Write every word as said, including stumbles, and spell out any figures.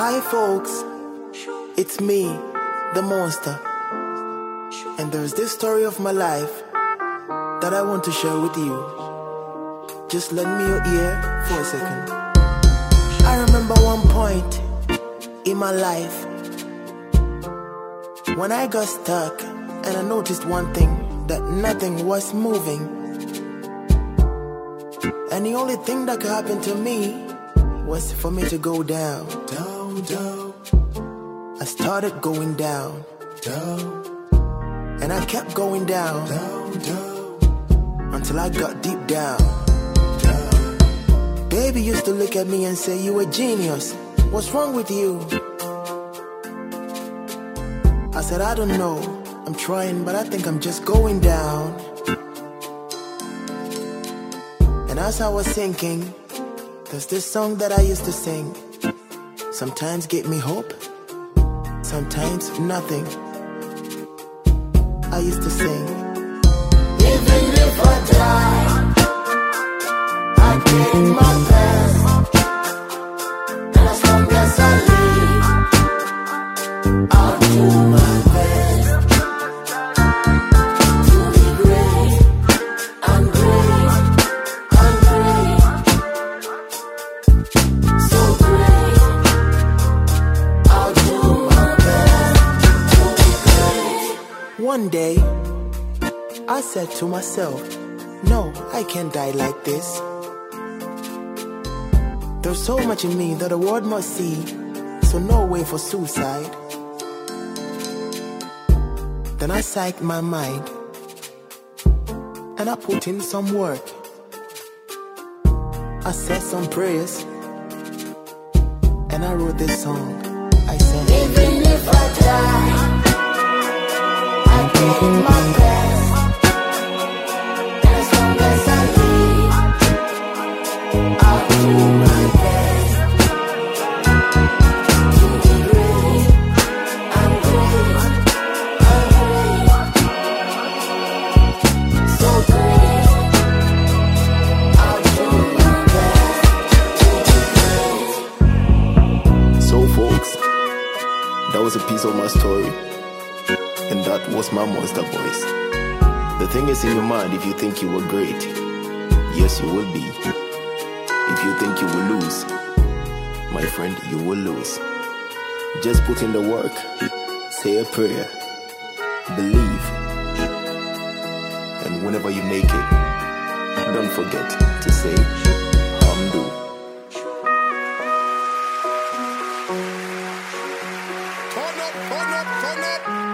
Hi folks, it's me, the monster, and there's this story of my life that I want to share with you. Just lend me your ear for a second. I remember one point in my life when I got stuck and I noticed one thing, that nothing was moving. And the only thing that could happen to me was for me to go down. Down, down. I started going down. Down. And I kept going down. Down, down. Until I got deep down. Down. Baby used to look at me and say, "You a genius. What's wrong with you?" I said, "I don't know. I'm trying, but I think I'm just going down." And as I was thinking, there's this song that I used to sing. Sometimes give me hope, sometimes nothing. I used to sing, even if I die, I give my best. And as long as I live, I'll do my best to be great. I'm great, I'm great, so great. I'll do my best to be great. One day, I said to myself, no, I can't die like this. There's so much in me that the world must see, so no way for suicide. Then I psyched my mind, and I put in some work. I said some prayers, and I wrote this song. I said, even if I die, I give my best. And as long as I live, I'll do my best to be great. I'm great, I'm great, so great. I'll do my best to be great. So folks, that was a piece of my story, and that was my monster voice. The thing is in your mind, if you think you were great, yes you will be. If you think you will lose, my friend, you will lose. Just put in the work, say a prayer, believe, and whenever you make it, don't forget to say Hamdu. Turn up, turn up, turn up.